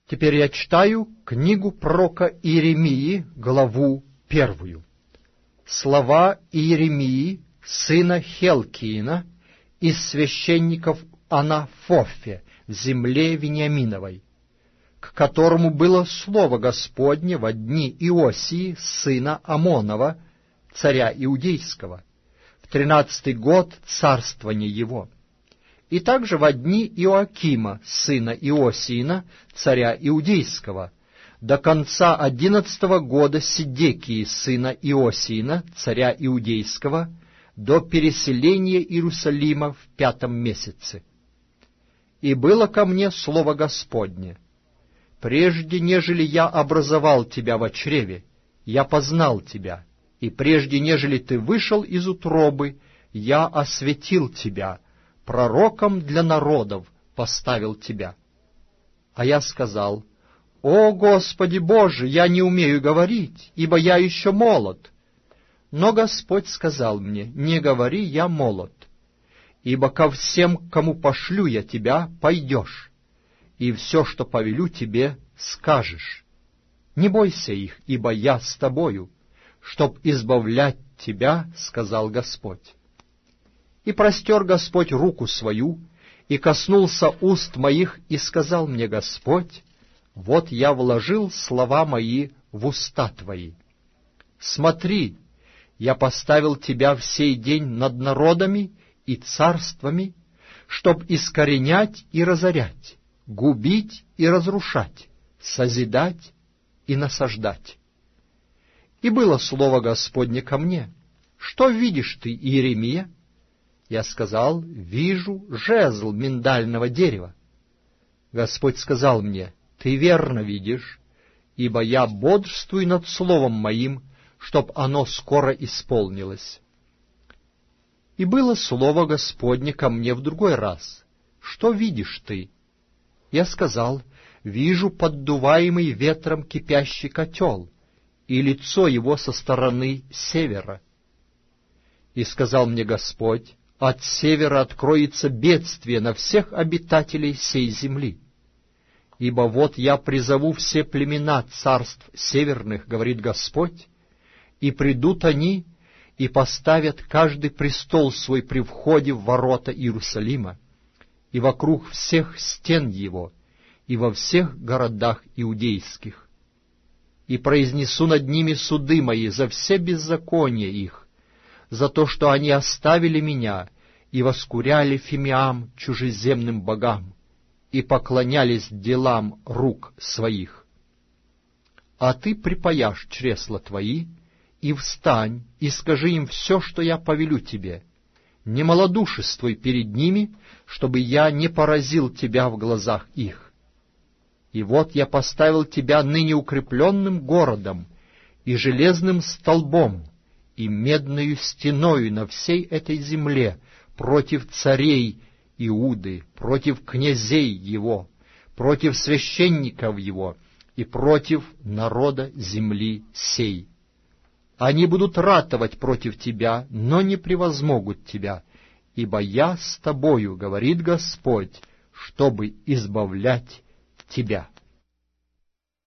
Теперь я читаю книгу пророка Иеремии, главу 1. Слова Иеремии, сына Хелкиина, из священников Анафофе, в земле Вениаминовой, к которому было слово Господне во дни Иосии, сына Амонова, царя Иудейского, в 13-й год царствования его, и также во дни Иоакима, сына Иосиина, царя Иудейского, до конца 11-го года Седекии, сына Иосиина, царя Иудейского, до переселения Иерусалима в 5-м месяце. И было ко мне слово Господне: прежде нежели я образовал тебя во чреве, я познал тебя, и прежде нежели ты вышел из утробы, я осветил тебя, пророком для народов поставил тебя. А я сказал: о Господи Боже, я не умею говорить, ибо я еще молод. Но Господь сказал мне: не говори, я молод, ибо ко всем, кому пошлю я тебя, пойдешь, и все, что повелю тебе, скажешь. Не бойся их, ибо я с тобою, чтоб избавлять тебя, сказал Господь. И простер Господь руку свою, и коснулся уст моих, и сказал мне Господь: вот я вложил слова мои в уста твои. Смотри, я поставил тебя в сей день над народами и царствами, чтоб искоренять и разорять, губить и разрушать, созидать и насаждать. И было слово Господне ко мне: что видишь ты, Иеремия? Я сказал: вижу жезл миндального дерева. Господь сказал мне: ты верно видишь, ибо я бодрствую над словом моим, чтоб оно скоро исполнилось. И было слово Господне ко мне в другой раз: что видишь ты? Я сказал: вижу поддуваемый ветром кипящий котел, и лицо его со стороны севера. И сказал мне Господь: от севера откроется бедствие на всех обитателей сей земли. Ибо вот я призову все племена царств северных, говорит Господь, и придут они, и поставят каждый престол свой при входе в ворота Иерусалима, и вокруг всех стен его, и во всех городах иудейских. И произнесу над ними суды мои за все беззакония их, за то, что они оставили меня и воскуряли фимиам чужеземным богам, и поклонялись делам рук своих. А ты припаяшь чресла твои, и встань, и скажи им все, что я повелю тебе. Не малодушествуй перед ними, чтобы я не поразил тебя в глазах их. И вот я поставил тебя ныне укрепленным городом и железным столбом, и медною стеною на всей этой земле против царей Иуды, против князей его, против священников его и против народа земли сей. Они будут ратовать против тебя, но не превозмогут тебя, ибо я с тобою, говорит Господь, чтобы избавлять тебя».